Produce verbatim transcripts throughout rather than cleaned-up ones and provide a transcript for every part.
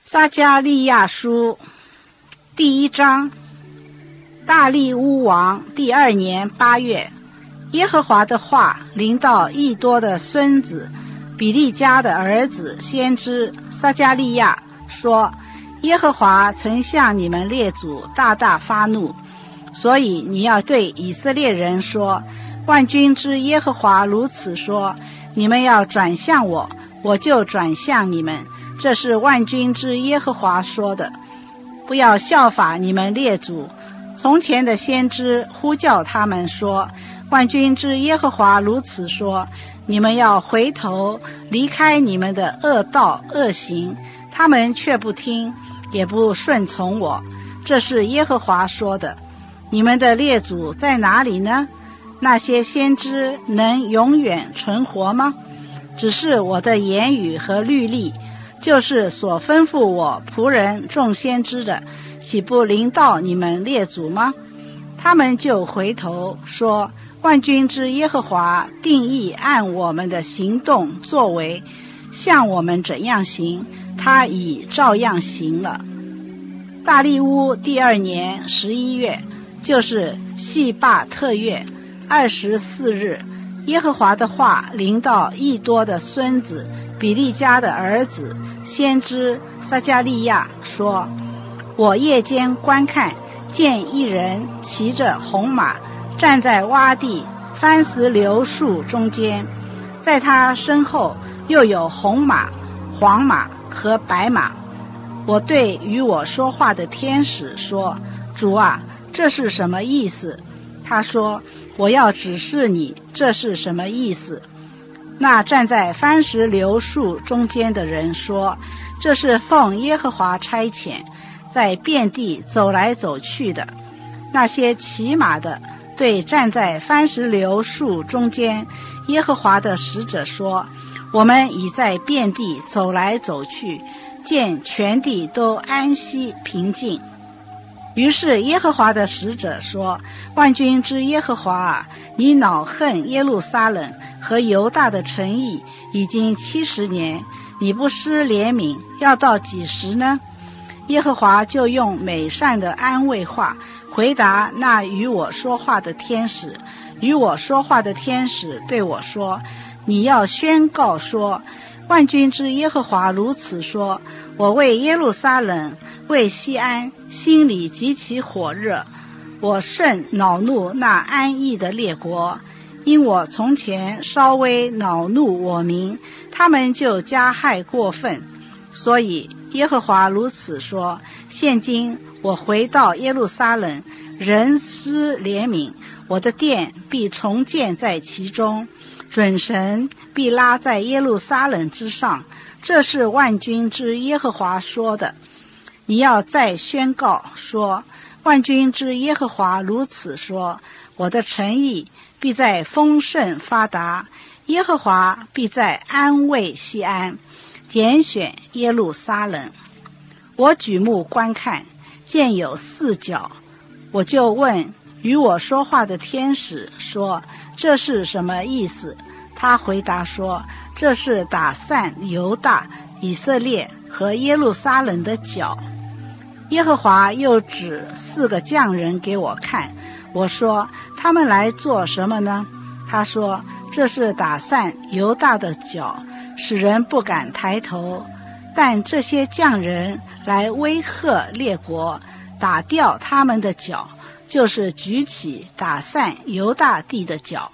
撒迦利亚书第一章。大利乌王第二年八月，耶和华的话临到益多的孙子比利家的儿子先知撒迦利亚，说：耶和华曾向你们列祖大大发怒，所以你要对以色列人说，万军之耶和华如此说，你们要转向我，我就转向你们，这是万军之耶和华说的。不要效法你们列祖从前的先知，呼叫他们说，万军之耶和华如此说，你们要回头离开你们的恶道恶行，他们却不听，也不顺从我，这是耶和华说的。你们的列祖在哪里呢？那些先知能永远存活吗？只是我的言语和律例，就是所吩咐我仆人众先知的，岂不临到你们列祖吗？他们就回头说，万军之耶和华定义按我们的行动作为，像我们怎样行，他已照样行了。大利乌第二年十一月，就是细罢特月二十四日，耶和华的话临到益多的孙子比利家的儿子先知撒迦利亚，说：我夜间观看，见一人骑着红马，站在洼地番石榴树中间，在他身后又有红马、黄马和白马。我对与我说话的天使说：主啊，这是什么意思？他说：我要指示你，这是什么意思。那站在番石榴树中间的人说：这是奉耶和华差遣，在遍地走来走去的。那些骑马的对站在番石榴树中间耶和华的使者说：我们已在遍地走来走去，见全地都安息平静。于是耶和华的使者说：万军之耶和华啊，你恼恨耶路撒冷和犹大的城邑已经七十年，你不施怜悯，要到几时呢？耶和华就用美善的安慰话回答那与我说话的天使。与我说话的天使对我说：你要宣告说，万军之耶和华如此说，我为耶路撒冷为西安心里极其火热，我甚恼怒那安逸的列国，因我从前稍微恼怒我民，他们就加害过分。所以耶和华如此说，现今我回到耶路撒冷，人施怜悯，我的殿必重建在其中，准绳必拉在耶路撒冷之上，这是万军之耶和华说的。你要再宣告说，万军之耶和华如此说，我的诚意必在丰盛发达，耶和华必在安慰西安，拣选耶路撒冷。我举目观看，见有四角，我就问与我说话的天使说，这是什么意思？他回答说，这是打散犹大、以色列和耶路撒冷的角。耶和华又指四个匠人给我看，我说，他们来做什么呢？他说，这是打散犹大的角，使人不敢抬头，但这些匠人来威吓列国，打掉他们的角，就是举起打散犹大地的角。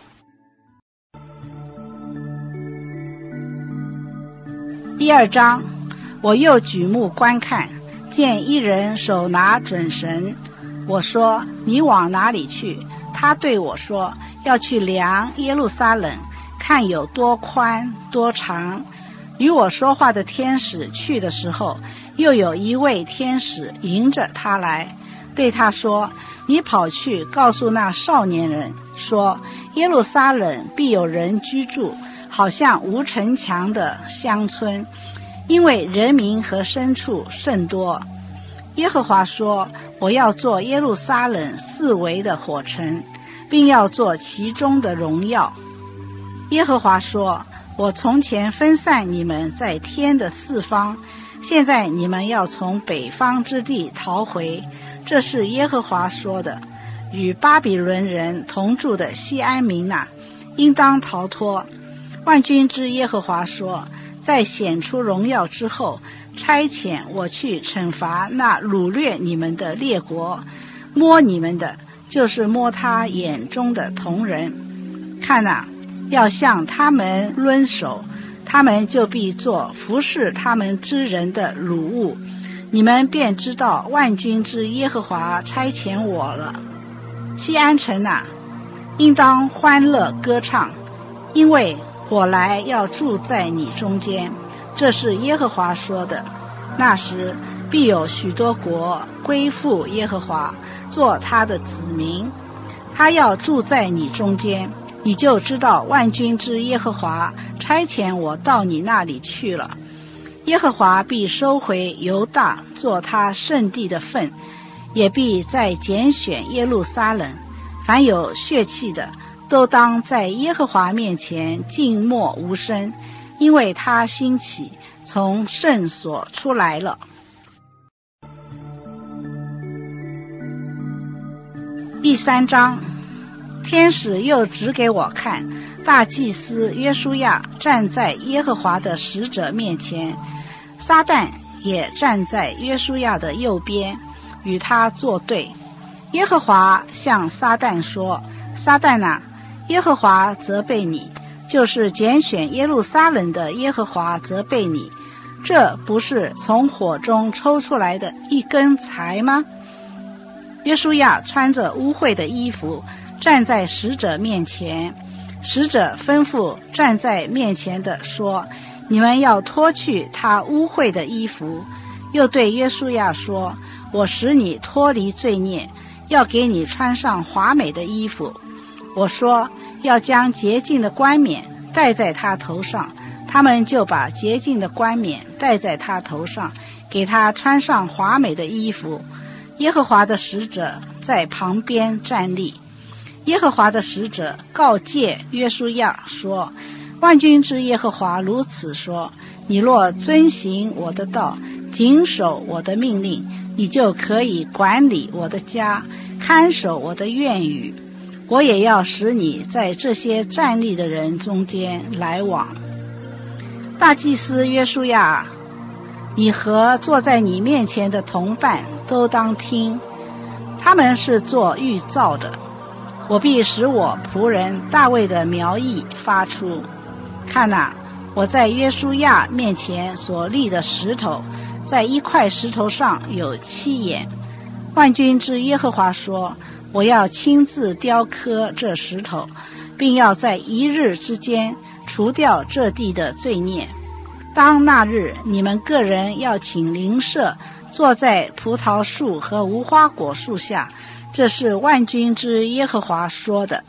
第二章。我又举目观看，见一人手拿准绳，我说，你往哪里去？他对我说，要去量耶路撒冷，看有多宽多长。与我说话的天使去的时候，又有一位天使迎着他来，对他说，你跑去告诉那少年人说，耶路撒冷必有人居住，好像无城墙的乡村，因为人民和牲畜甚多。耶和华说，我要做耶路撒冷四围的火城，并要做其中的荣耀。耶和华说，我从前分散你们在天的四方， 现在你们要从北方之地逃回，这是耶和华说的。与巴比伦人同住的西安民哪，应当逃脱。万军之耶和华说，在显出荣耀之后，差遣我去惩罚那掳掠你们的列国，摸你们的就是摸他眼中的瞳人。看哪，要向他们抡手，他们就必做服侍他们之人的掳物，你们便知道万军之耶和华差遣我了。西安城啊，应当欢乐歌唱，因为我来要住在你中间，这是耶和华说的。那时必有许多国归附耶和华，做他的子民，他要住在你中间，你就知道万军之耶和华差遣我到你那里去了。耶和华必收回犹大做他圣地的份，也必再拣选耶路撒冷。凡有血气的，都当在耶和华面前静默无声，因为他兴起，从圣所出来了。第三章，天使又指给我看，大祭司约书亚站在耶和华的使者面前，撒旦也站在约书亚的右边，与他作对。耶和华向撒旦说，撒旦啊，耶和华责备你，就是拣选耶路撒冷的耶和华责备你，这不是从火中抽出来的一根柴吗？约书亚穿着污秽的衣服站在使者面前，使者吩咐站在面前的说，你们要脱去他污秽的衣服。又对约书亚说，我使你脱离罪孽，要给你穿上华美的衣服。我说，要将洁净的冠冕戴在他头上，他们就把洁净的冠冕戴在他头上，给他穿上华美的衣服。耶和华的使者在旁边站立。耶和华的使者告诫约书亚说，万军之耶和华如此说，你若遵行我的道，谨守我的命令，你就可以管理我的家，看守我的院宇，我也要使你在这些站立的人中间来往。大祭司约书亚，你和坐在你面前的同伴都当听，他们是做预兆的。我必使我仆人大卫的苗裔发出。看哪，我在约书亚面前所立的石头，在一块石头上有七眼。万军之耶和华说，我要亲自雕刻这石头，并要在一日之间除掉这地的罪孽。当那日，你们个人要请邻舍坐在葡萄树和无花果树下，这是万军之耶和华说的。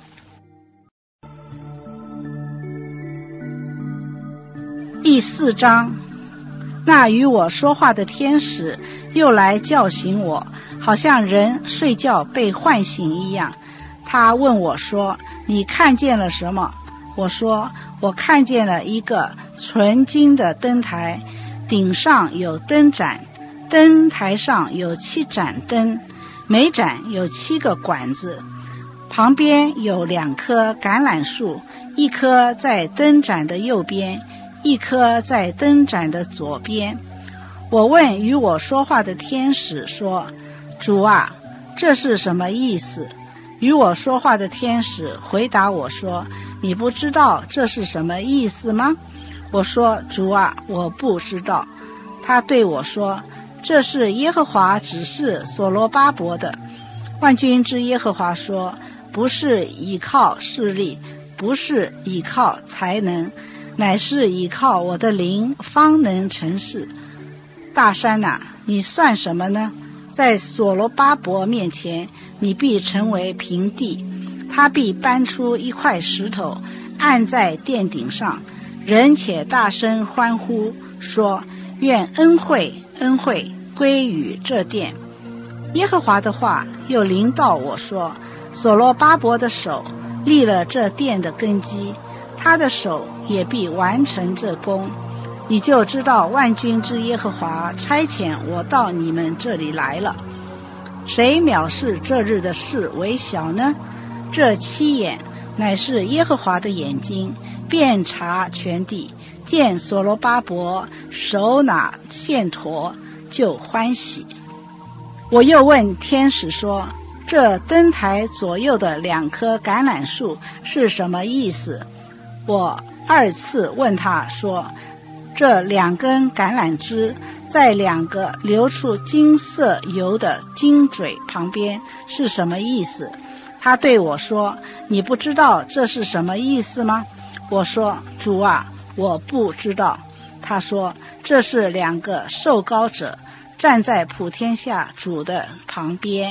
第四章，那与我说话的天使又来叫醒我，好像人睡觉被唤醒一样。他问我说，你看见了什么？我说，我看见了一个纯金的灯台，顶上有灯盏，灯台上有七盏灯，每盏有七个管子，旁边有两棵橄榄树，一棵在灯盏的右边，一棵在灯盏的左边。我问与我说话的天使说，主啊，这是什么意思？与我说话的天使回答我说，你不知道这是什么意思吗？我说，主啊，我不知道。他对我说，这是耶和华指示所罗巴伯的。万军之耶和华说，不是倚靠势力，不是倚靠才能，乃是倚靠我的灵方能成事。大山啊，你算什么呢？在所罗巴伯面前，你必成为平地。他必搬出一块石头，按在殿顶上，人且大声欢呼，说，愿恩惠恩惠归于这殿。耶和华的话又临到我说，所罗巴伯的手立了这殿的根基，他的手也必完成这工。 你就知道万军之耶和华差遣我到你们这里来了。谁藐视这日的事为小呢？这七眼乃是耶和华的眼睛，遍察全地，见所罗巴伯手拿线砣，就欢喜。我又问天使说，这灯台左右的两棵橄榄树是什么意思？我二次问他说，这两根橄榄枝在两个流出金色油的金嘴旁边是什么意思？他对我说，你不知道这是什么意思吗？我说，主啊，我不知道。他说，这是两个受膏者站在普天下主的旁边。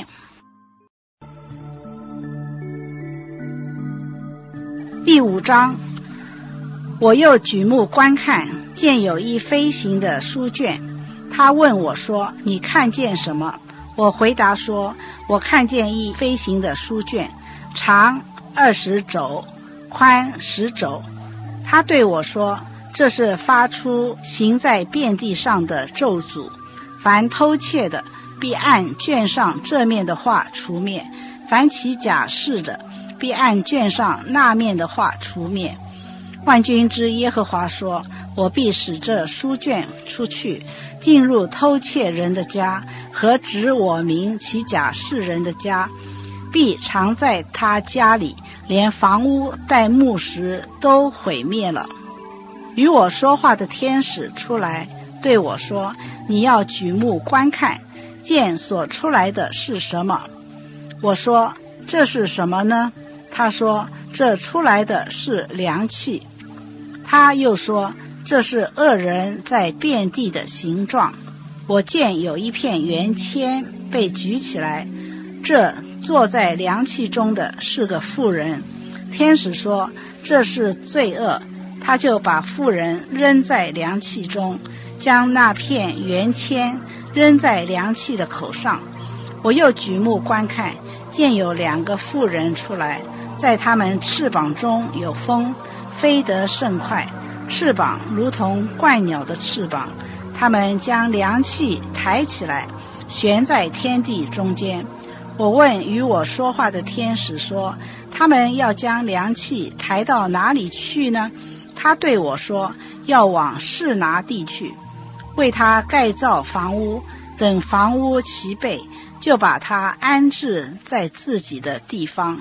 第五章，我又举目观看，见有一飞行的书卷。他问我说，你看见什么？我回答说，我看见一飞行的书卷，长二十肘，宽十肘。他对我说，这是发出行在遍地上的咒诅，凡偷窃的必按卷上这面的话除灭，凡起假誓的必按卷上那面的话除灭。万军之耶和华说，我必使这书卷出去，进入偷窃人的家和指我名起假誓人的家，必藏在他家里，连房屋带木石都毁灭了。与我说话的天使出来对我说，你要举目观看，见所出来的是什么？我说，这是什么呢？他说，这出来的是凉气。他又说，这是恶人在遍地的形状。我见有一片圆签被举起来，这坐在凉气中的是个妇人。天使说，这是罪恶。他就把妇人扔在凉气中，将那片圆签扔在凉气的口上。我又举目观看，见有两个妇人出来，在他们翅膀中有风，飞得甚快，翅膀如同鹳鸟的翅膀。他们将凉气抬起来，悬在天地中间。我问与我说话的天使说，他们要将凉气抬到哪里去呢？他对我说，要往示拿地去，为他盖造房屋，等房屋齐备，就把他安置在自己的地方。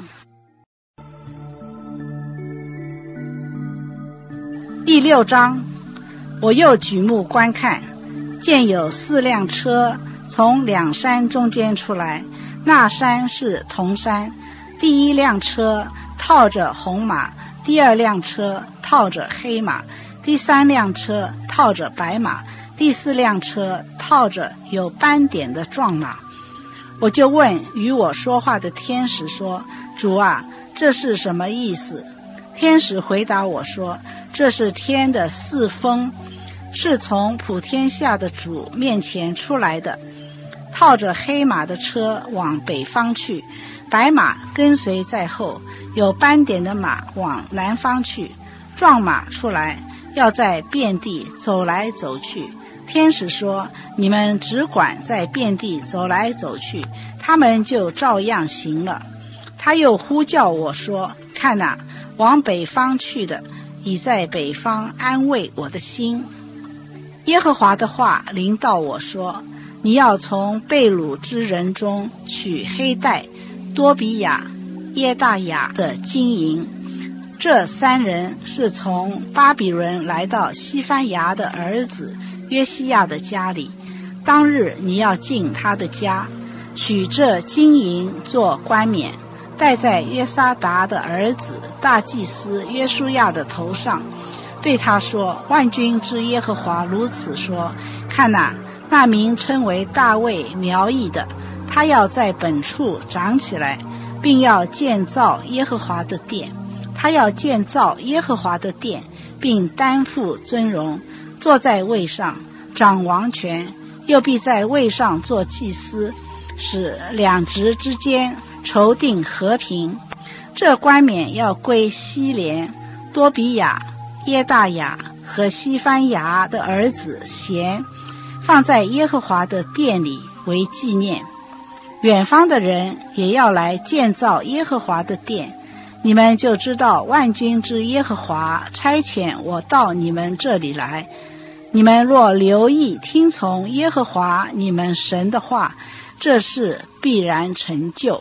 第六章，我又举目观看，见有四辆车从两山中间出来，那山是铜山。第一辆车套着红马，第二辆车套着黑马，第三辆车套着白马，第四辆车套着有斑点的壮马。我就问与我说话的天使说，主啊，这是什么意思？天使回答我说，这是天的四风，是从普天下的主面前出来的。套着黑马的车往北方去，白马跟随在后，有斑点的马往南方去。壮马出来，要在遍地走来走去。天使说，你们只管在遍地走来走去，他们就照样行了。他又呼叫我说，看哪，往北方去的已在北方安慰我的心。耶和华的话临到我说，你要从被掳之人中取黑带、多比亚、耶大雅的金银。这三人是从巴比伦来到西番雅的儿子约西亚的家里。当日你要进他的家，取这金银做冠冕，戴在约撒达的儿子大祭司约书亚的头上，对他说，万军之耶和华如此说，看哪，那名称为大卫苗裔的，他要在本处长起来，并要建造耶和华的殿。他要建造耶和华的殿，并担负尊荣，坐在位上掌王权，又必在位上做祭司，使两职之间筹定和平。这冠冕要归希连、多比亚、耶大雅和西番雅的儿子咸，放在耶和华的殿里为纪念。远方的人也要来建造耶和华的殿，你们就知道万军之耶和华差遣我到你们这里来。你们若留意听从耶和华你们神的话，这事必然成就。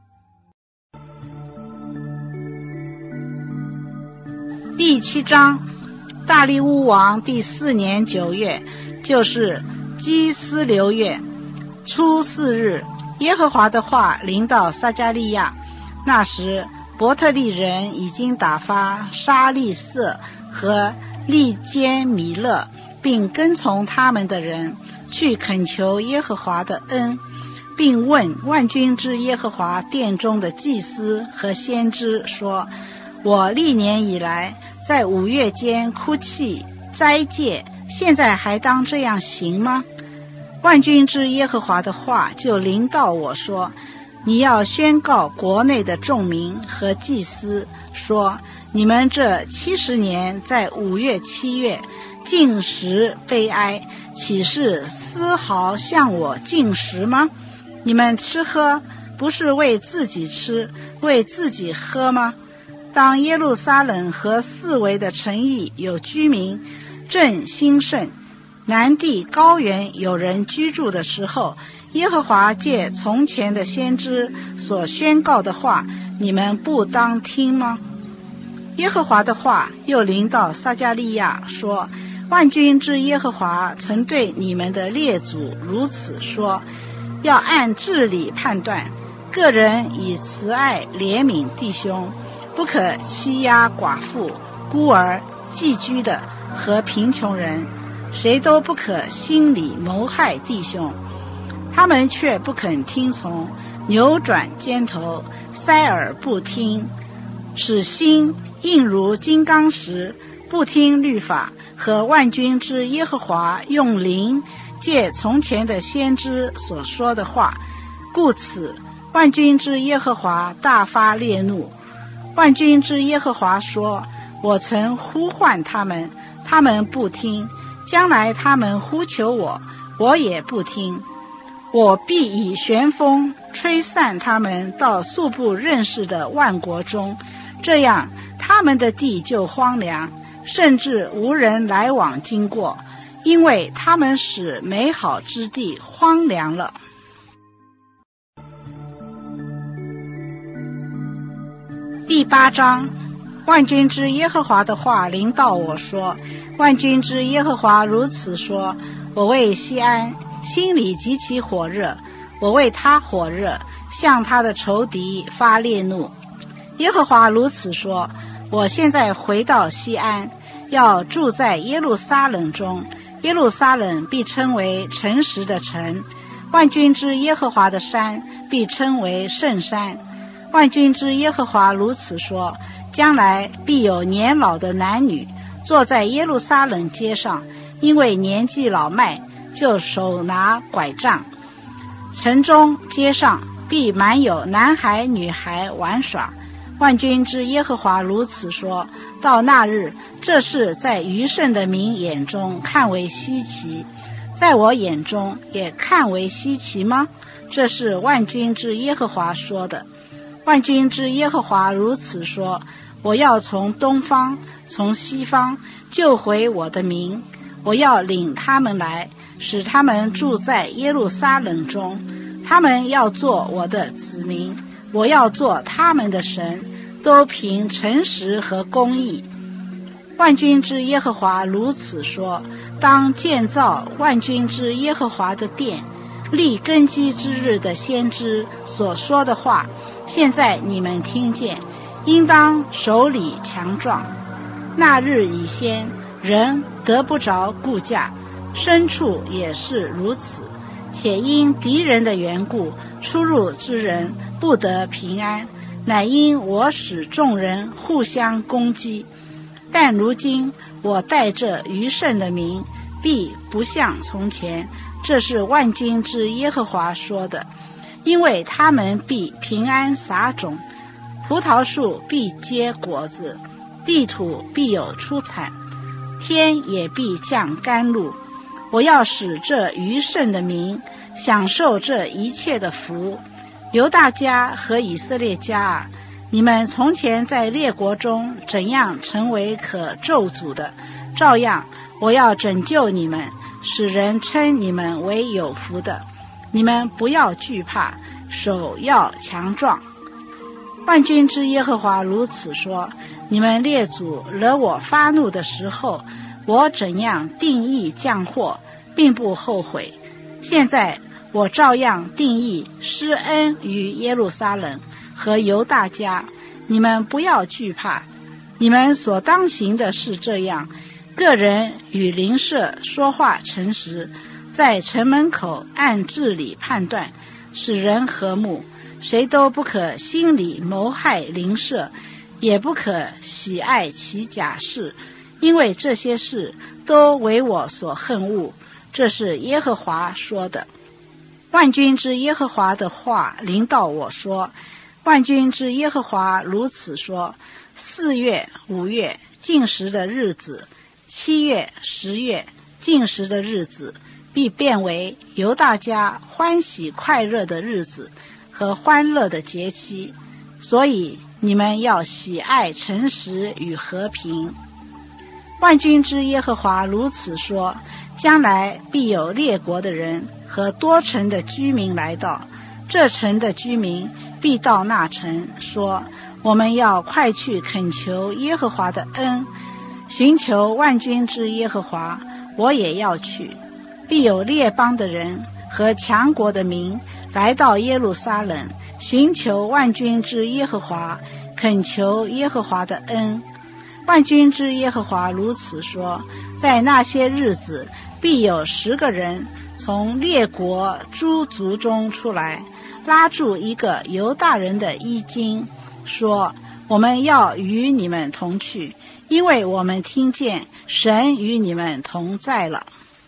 第七章，大利乌王第四年九月，就是基斯流月初四日，耶和华的话临到撒迦利亚。那时伯特利人已经打发沙利色和利坚米勒并跟从他们的人去恳求耶和华的恩，并问万军之耶和华殿中的祭司和先知说，我历年以来在五月间哭泣斋戒，现在还当这样行吗？万军之耶和华的话就临到我说，你要宣告国内的众民和祭司说，你们这七十年在五月七月禁食悲哀，岂是丝毫向我禁食吗？你们吃喝不是为自己吃，为自己喝吗？当耶路撒冷和四围的城邑有居民，正兴盛，南地高原有人居住的时候，耶和华借从前的先知所宣告的话，你们不当听吗？耶和华的话又临到撒迦利亚说，万军之耶和华曾对你们的列祖如此说，要按治理判断，个人以慈爱怜悯弟兄，不可欺压寡妇、孤儿、寄居的和贫穷人，谁都不可心里谋害弟兄。他们却不肯听从，扭转肩头，塞耳不听，使心硬如金刚石，不听律法和万军之耶和华用灵借从前的先知所说的话。故此万军之耶和华大发烈怒。万军之耶和华说，我曾呼唤他们，他们不听，将来他们呼求我，我也不听。我必以旋风吹散他们到素不认识的万国中，这样他们的地就荒凉，甚至无人来往经过，因为他们使美好之地荒凉了。第八章，万军之耶和华的话临到我说，万军之耶和华如此说，我为西安心里极其火热，我为他火热，向他的仇敌发烈怒。耶和华如此说，我现在回到西安，要住在耶路撒冷中，耶路撒冷必称为诚实的城，万军之耶和华的山必称为圣山。万军之耶和华如此说，将来必有年老的男女坐在耶路撒冷街上，因为年纪老迈，就手拿拐杖。城中街上必满有男孩女孩玩耍。万军之耶和华如此说，到那日，这事在余剩的民眼中看为稀奇，在我眼中也看为稀奇吗？这是万军之耶和华说的。万军之耶和华如此说，我要从东方从西方救回我的民，我要领他们来，使他们住在耶路撒冷中，他们要做我的子民，我要做他们的神，都凭诚实和公义。万军之耶和华如此说，当建造万军之耶和华的殿，立根基之日的先知所说的话，现在你们听见，应当手里强壮。那日以先，人得不着顾驾，牲畜也是如此，且因敌人的缘故，出入之人不得平安，乃因我使众人互相攻击。但如今我带着余剩的民，必不像从前，这是万军之耶和华说的。因为他们必平安撒种，葡萄树必结果子，地土必有出产。 天也必降甘露。我要使这余剩的民享受这一切的福。犹大家和以色列家啊，你们从前在列国中怎样成为可咒诅的，照样我要拯救你们，使人称你们为有福的。你们不要惧怕，手要强壮。万军之耶和华如此说：你们列祖惹我发怒的时候，我怎样定义降祸，并不后悔。现在我照样定义施恩于耶路撒冷和犹大家。你们不要惧怕，你们所当行的是这样：个人与邻舍说话诚实，在城门口按治理判断，使人和睦。谁都不可心里谋害邻舍，也不可喜爱其假事，因为这些事都为我所恨恶。这是耶和华说的。万军之耶和华的话临到我说：万军之耶和华如此说：四月、五月禁食的日子，七月、十月禁食的日子，必变为犹大家欢喜快乐的日子和欢乐的节期。所以你们要喜爱诚实与和平。万军之耶和华如此说：将来必有列国的人和多城的居民来到，这城的居民必到那城，说：我们要快去恳求耶和华的恩，寻求万军之耶和华，我也要去。必有列邦的人和强国的民来到耶路撒冷，寻求万军之耶和华，恳求耶和华的恩。万军之耶和华如此说：在那些日子，必有十个人从列国诸族中出来，拉住一个犹大人的衣襟，说：我们要与你们同去，因为我们听见神与你们同在了。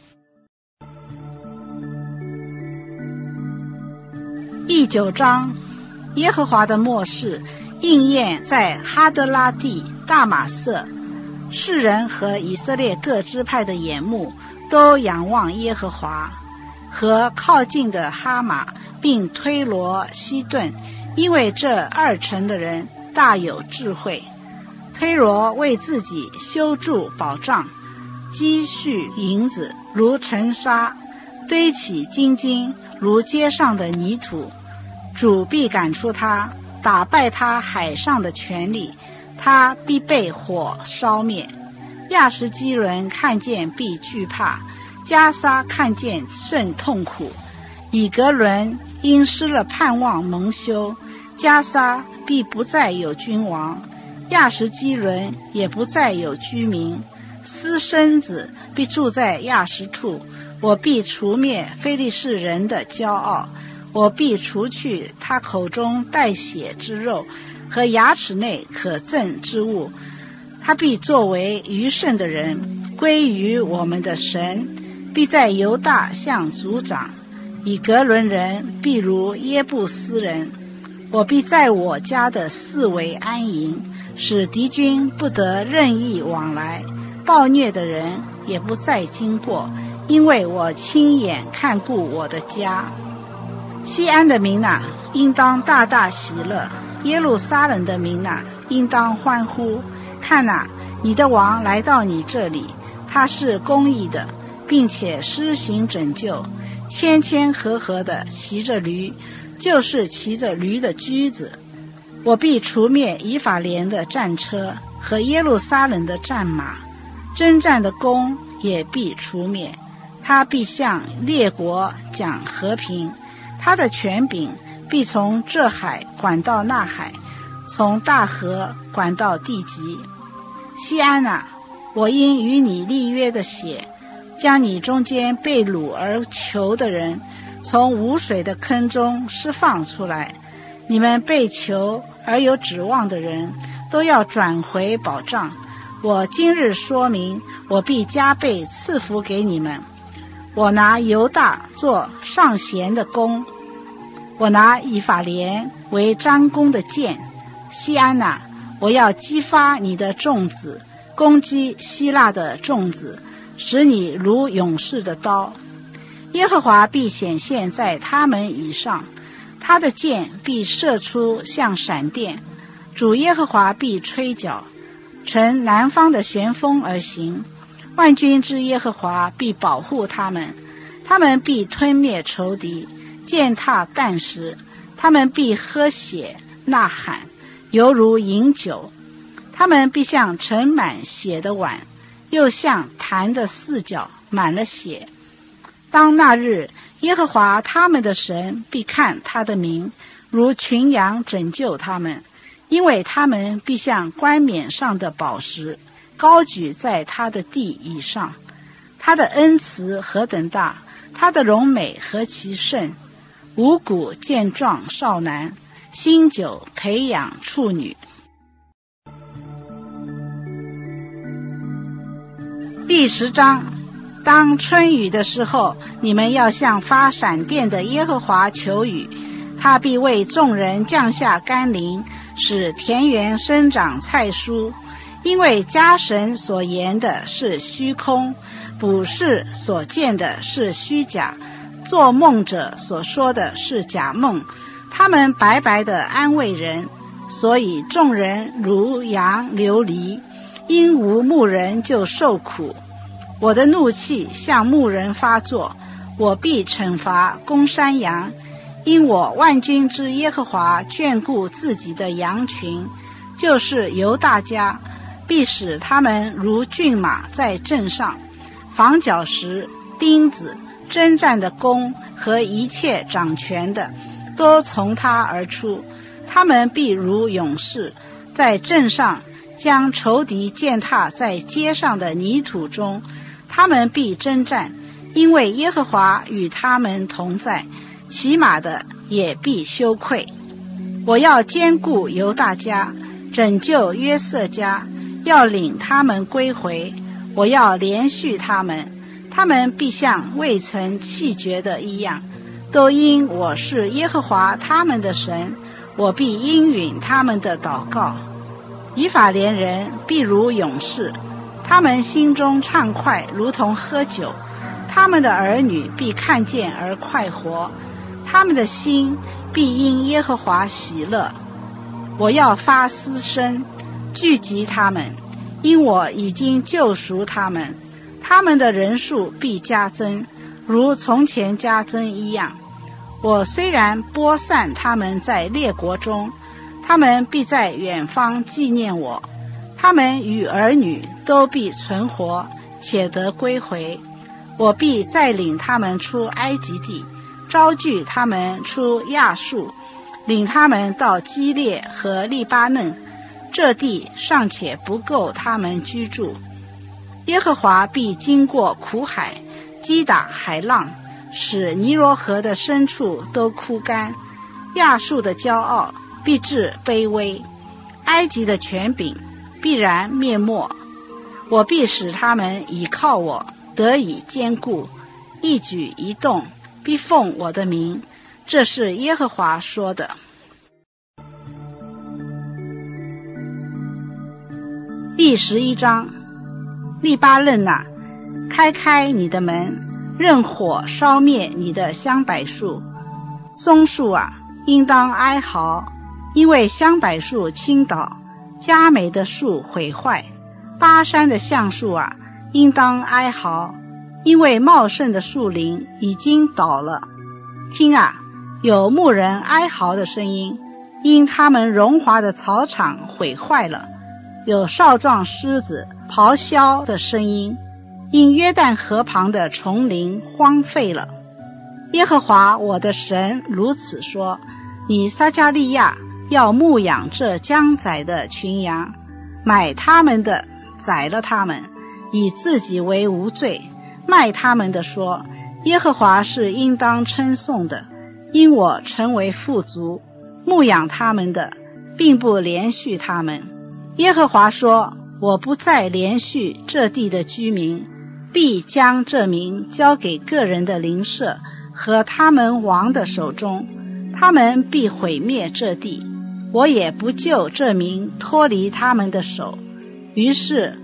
第九章，耶和华的默示应验在哈德拉地大马色。世人和以色列各支派的眼目都仰望耶和华，和靠近的哈马并推罗西顿，因为这二城的人大有智慧。推罗为自己修筑宝藏，积蓄银子如尘沙，堆起金金如街上的泥土。主必赶出他，打败他海上的权力，他必被火烧灭。亚实基伦看见必惧怕，迦撒看见甚痛苦。以革伦因失了盼望蒙羞，迦撒必不再有君王，亚实基伦也不再有居民。私生子必住在亚实处，我必除灭非利士人的骄傲，我必除去他口中带血之肉和牙齿内可憎之物。他必作为余剩的人，归于我们的神，必在犹大向族长。以革伦人必如耶布斯人，我必在我家的四围安营，使敌军不得任意往来，暴虐的人也不再经过，因为我亲眼看顾我的家。西安的民哪，应当大大喜乐；耶路撒冷的民哪，应当欢呼。看哪，你的王来到你这里，他是公义的，并且施行拯救，谦谦和和地骑着驴，就是骑着驴的驹子。我必除灭以法莲的战车和耶路撒冷的战马，征战的弓也必除灭。他必向列国讲和平，他的权柄必从这海管到那海，从大河管到地极。西安啊，我因与你立约的血，将你中间被掳而囚的人从无水的坑中释放出来。你们被囚而有指望的人都要转回保障。我今日说明，我必加倍赐福给你们。我拿犹大做上弦的弓，我拿以法莲为张弓的箭。西安哪，我要激发你的众子， 攻击希腊的众子，使你如勇士的刀。耶和华必显现在他们以上，他的箭必射出像闪电。主耶和华必吹角，乘南方的旋风而行。万军之耶和华必保护他们，他们必吞灭仇敌，践踏啖食，他们必喝血呐喊，犹如饮酒。他们必像盛满血的碗，又像坛的四角满了血。当那日，耶和华他们的神必看他的名，如群羊拯救他们，因为他们必像冠冕上的宝石，高举在他的地以上。他的恩慈何等大，他的荣美何其甚！五谷健壮少男，新酒培养处女。第十章，当春雨的时候，你们要向发闪电的耶和华求雨，他必为众人降下甘霖，使田园生长菜蔬。因为家神所言的是虚空，卜士所见的是虚假，做梦者所说的是假梦，他们白白的安慰人，所以众人如羊流离，因无牧人就受苦。我的怒气向牧人发作，我必惩罚公山羊，因我万军之耶和华眷顾自己的羊群，就是犹大家，必使他们如骏马在阵上，防角石、钉子、征战的弓和一切掌权的，都从他而出。他们必如勇士，在阵上将仇敌践踏在街上的泥土中。他们必征战，因为耶和华与他们同在，骑马的也必羞愧。我要坚固犹大家，拯救约瑟家，要领他们归回。我要连续他们，他们必像未曾弃绝的一样，都因我是耶和华他们的神，我必应允他们的祷告。以法莲人必如勇士，他们心中畅快，如同喝酒。他们的儿女必看见而快活，他们的心必因耶和华喜乐。我要发嘶声，聚集他们，因我已经救赎他们。他们的人数必加增，如从前加增一样。我虽然播散他们在列国中，他们必在远方纪念我。他们与儿女都必存活，且得归回。我必再领他们出埃及地，招聚他们出亚述，领他们到基列和利巴嫩，这地尚且不够他们居住。耶和华必经过苦海，击打海浪，使尼罗河的深处都枯干。亚述的骄傲必致卑微，埃及的权柄必然灭没。我必使他们倚靠我，得以坚固，一举一动必奉我的名。这是耶和华说的。第十一章，利巴嫩啊，开开你的门，任火烧灭你的香柏树。松树啊，应当哀嚎，因为香柏树倾倒，佳美的树毁坏。巴山的橡树啊，应当哀嚎，因为茂盛的树林已经倒了。听啊，有牧人哀嚎的声音，因他们荣华的草场毁坏了。有少壮狮子咆哮的声音，因约旦河旁的丛林荒废了。耶和华我的神如此说：你撒迦利亚要牧养这将宰的群羊，买他们的宰了他们，以自己为无罪；卖他们的说，耶和华是应当称颂的，因我成为富足。牧养他们的并不连续他们。耶和华说，我不再连续这地的居民，必将这民交给个人的邻舍和他们王的手中，他们必毁灭这地，我也不救这民脱离他们的手。于是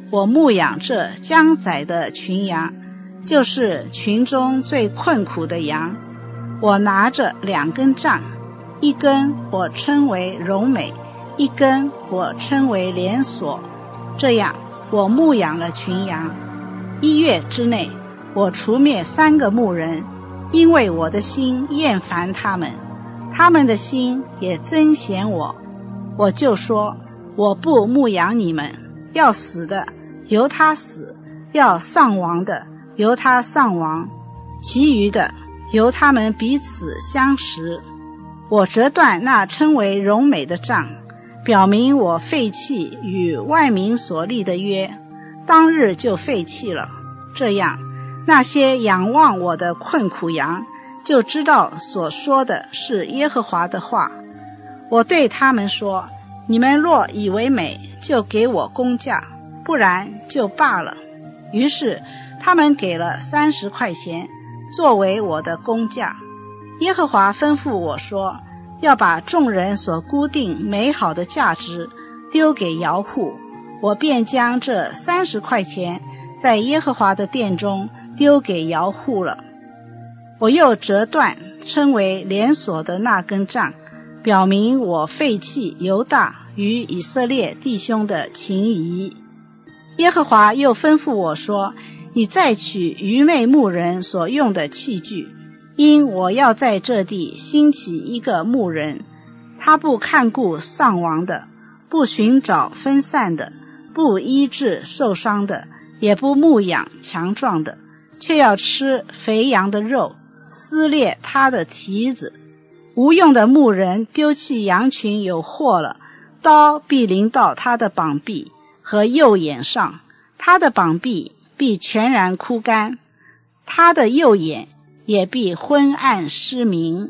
我牧养这将宰的群羊，就是群中最困苦的羊。我拿着两根杖，一根我称为荣美，一根我称为连锁。这样我牧养了群羊。一月之内，我除灭三个牧人，因为我的心厌烦他们，他们的心也憎嫌我。我就说，我不牧养你们，要死的由他死，要丧亡的由他丧亡，其余的由他们彼此相食。我折断那称为荣美的杖，表明我废弃与外民所立的约，当日就废弃了。这样，那些仰望我的困苦羊就知道所说的是耶和华的话。我对他们说，你们若以为美，就给我工价，不然就罢了。于是他们给了三十块钱作为我的工价。耶和华吩咐我说，要把众人所估定美好的价值丢给窑户，我便将这三十块钱在耶和华的殿中丢给窑户了。我又折断称为连锁的那根杖，表明我废弃犹大与以色列弟兄的情谊。耶和华又吩咐我说，你再取愚昧牧人所用的器具，因我要在这地兴起一个牧人，他不看顾丧亡的，不寻找分散的，不医治受伤的，也不牧养强壮的，却要吃肥羊的肉，撕裂他的蹄子。无用的牧人丢弃羊群有祸了，刀必临到他的膀臂和右眼上，他的膀臂必全然枯干，他的右眼也必昏暗失明。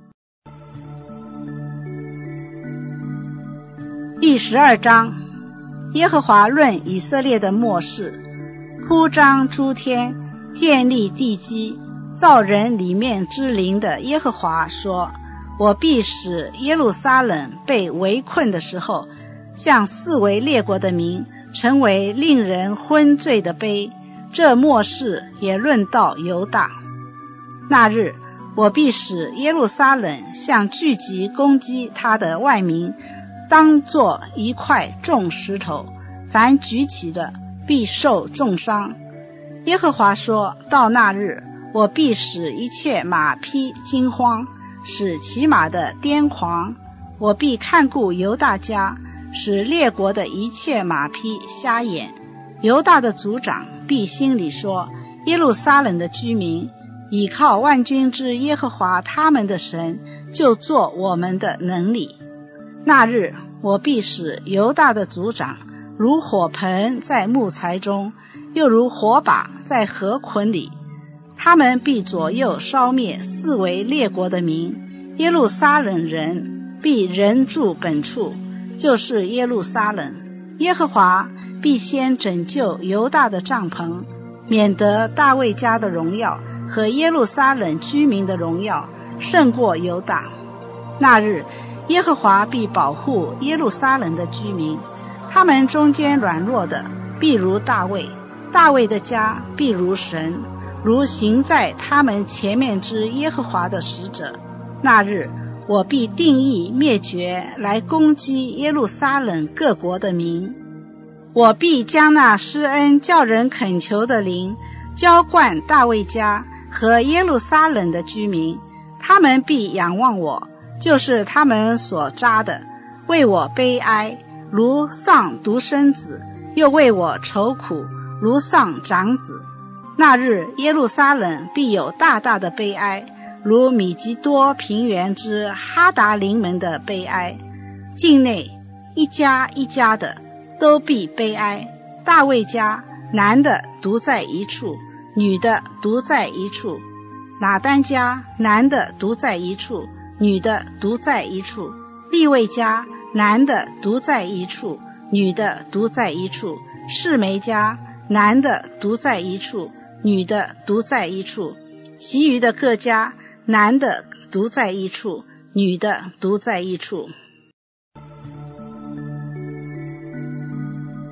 第十二章，耶和华论以色列的末世。铺张诸天，建立地基，造人里面之灵的耶和华说，我必使耶路撒冷被围困的时候，像四围列国的民，成为令人昏醉的杯。这末世也论到犹大。那日，我必使耶路撒冷像聚集攻击他的外民，当作一块重石头，凡举起的必受重伤。耶和华说，到那日，我必使一切马匹惊慌，使骑马的癫狂。我必看顾犹大家，使列国的一切马匹瞎眼。犹大的族长必心里说，耶路撒冷的居民倚靠万军之耶和华他们的神，就做我们的能力。那日，我必使犹大的族长如火盆在木材中，又如火把在河捆里。他们必左右烧灭四围列国的民，耶路撒冷人必人住本处，就是耶路撒冷。耶和华必先拯救犹大的帐篷，免得大卫家的荣耀和耶路撒冷居民的荣耀胜过犹大。那日，耶和华必保护耶路撒冷的居民，他们中间软弱的必如大卫，大卫的家必如神，如行在他们前面之耶和华的使者。那日，我必定义灭绝来攻击耶路撒冷各国的民。我必将那施恩叫人恳求的灵浇灌大卫家和耶路撒冷的居民，他们必仰望我，就是他们所扎的，为我悲哀，如丧独生子，又为我愁苦，如丧长子。那日，耶路撒冷必有大大的悲哀，如米吉多平原之哈达临门的悲哀。境内一家一家的都必悲哀。大卫家男的独在一处，女的独在一处；拿单家男的独在一处，女的独在一处；利未家男的独在一处，女的独在一处；示每家男的独在一处，女的独在一处；其余的各家男的独在一处，女的独在一处。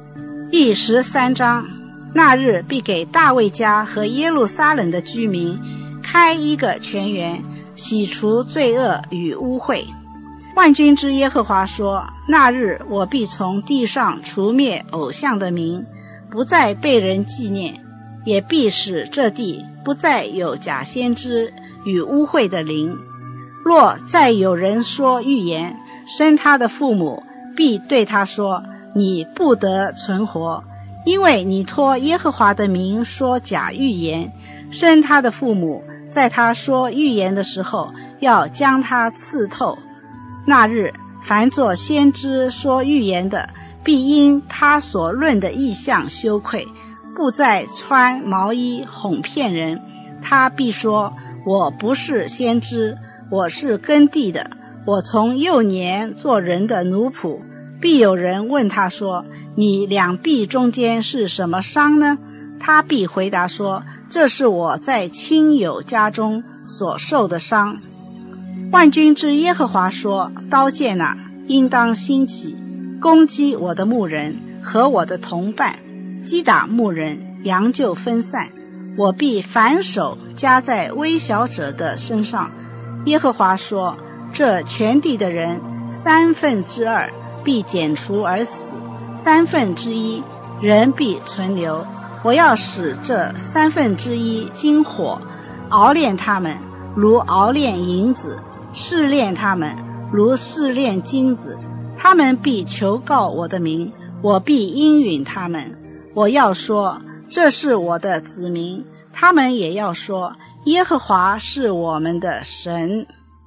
第十三章，那日必给大卫家和耶路撒冷的居民开一个泉源，洗除罪恶与污秽。万军之耶和华说，那日我必从地上除灭偶像的名，不再被人纪念，也必使这地不再有假先知与污秽的灵。若再有人说预言，生他的父母必对他说，你不得存活，因为你托耶和华的名说假预言。生他的父母在他说预言的时候，要将他刺透。那日凡作先知说预言的，必因他所论的异象羞愧，不再穿毛衣哄骗人。他必说，我不是先知，我是耕地的，我从幼年做人的奴仆。必有人问他说，你两臂中间是什么伤呢？他必回答说，这是我在亲友家中所受的伤。万军之耶和华说，刀剑啊，应当兴起，攻击我的牧人和我的同伴，击打牧人，羊就分散。我必反手加在微小者的身上。耶和华说，这全地的人三分之二必剪除而死，三分之一人必存留。我要使这三分之一经火熬炼他们，如熬炼银子；试炼他们，如试炼金子。他们必求告我的名，我必应允他们。我要说，这是我的子民，他们也要说，耶和华是我们的神。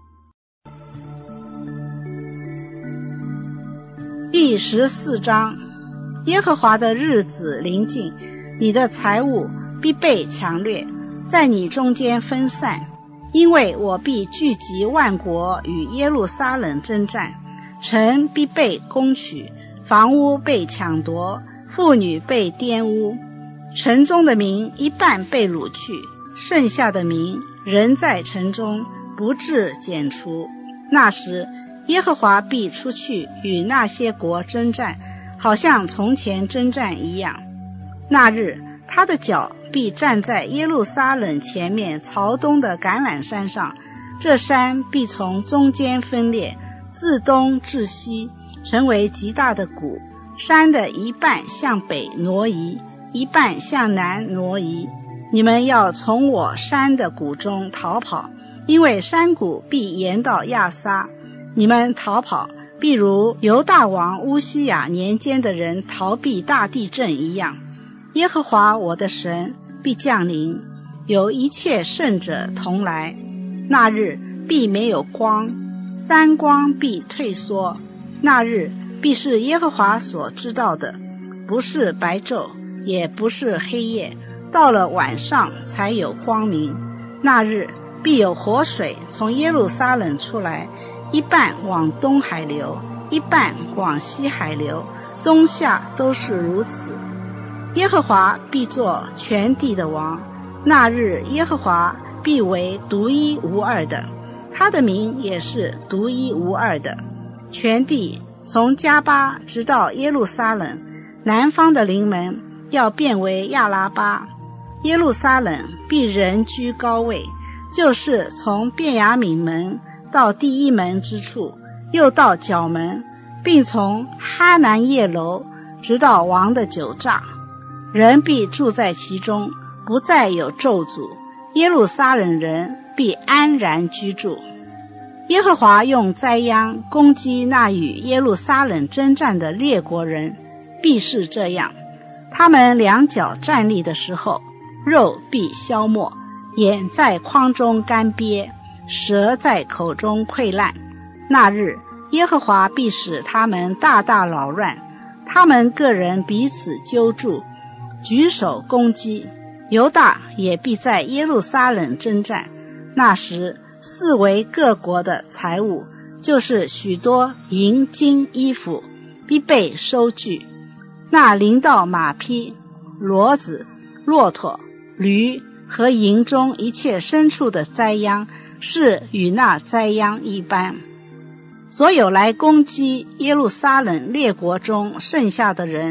第十四章，耶和华的日子临近，你的财物必被抢掠，在你中间分散，因为我必聚集万国与耶路撒冷征战。城必被攻取，房屋被抢夺，妇女被玷污。城中的民一半被掳去，剩下的民仍在城中，不致剪除。那时耶和华必出去与那些国征战，好像从前征战一样。那日他的脚必站在耶路撒冷前面朝东的橄榄山上，这山必从中间分裂，自东至西，成为极大的谷。山的一半向北挪移，一半向南挪移。你们要从我山的谷中逃跑，因为山谷必延到亚撒。你们逃跑，必如犹大王乌西雅年间的人逃避大地震一样。耶和华我的神必降临，有一切圣者同来。那日必没有光，三光必退缩。那日必是耶和华所知道的，不是白昼，也不是黑夜，到了晚上才有光明。那日必有活水从耶路撒冷出来，一半往东海流，一半往西海流，冬夏都是如此。耶和华必作全地的王，那日耶和华必为独一无二的，他的名也是独一无二的。全地从加巴直到耶路撒冷，南方的临门要变为亚拉巴。耶路撒冷必人居高位，就是从便雅悯门到第一门之处，又到角门，并从哈南叶楼直到王的酒榨。人必住在其中，不再有咒诅。耶路撒冷人必安然居住。耶和华用灾殃攻击那与耶路撒冷征战的列国人，必是这样。他们两脚站立的时候，肉必消没，眼在眶中干瘪，舌在口中溃烂。那日耶和华必使他们大大扰乱，他们个人彼此揪住，举手攻击。犹大也必在耶路撒冷征战。那时四围各国的财物，就是许多银金衣服，必被收据。那临到马匹、骡子、骆驼、驴和营中一切牲畜的灾殃，是与那灾殃一般。所有来攻击耶路撒冷列国中剩下的人，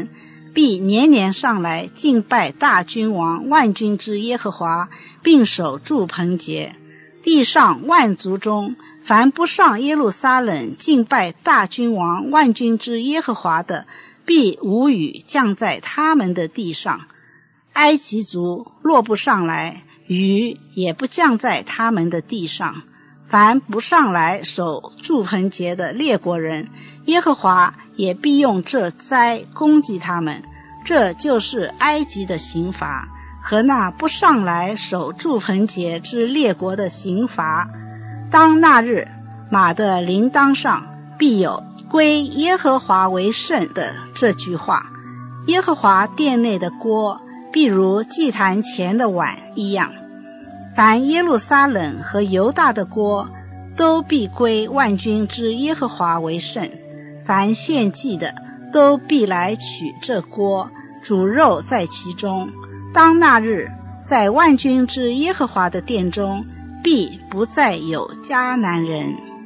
必年年上来敬拜大君王万军之耶和华，并守住棚节。地上万族中，凡不上耶路撒冷敬拜大君王万军之耶和华的，必无雨降在他们的地上。埃及族若不上来，雨也不降在他们的地上。凡不上来守住棚节的列国人，耶和华也必用这灾攻击他们。这就是埃及的刑罚，和那不上来守住棚节之列国的刑罚。当那日，马的铃铛上必有归耶和华为圣的这句话。耶和华殿内的锅必如祭坛前的碗一样。凡耶路撒冷和犹大的锅都必归万军之耶和华为圣。凡献祭的都必来取这锅，煮肉在其中。当那日，在万军之耶和华的殿中，必不再有迦南人。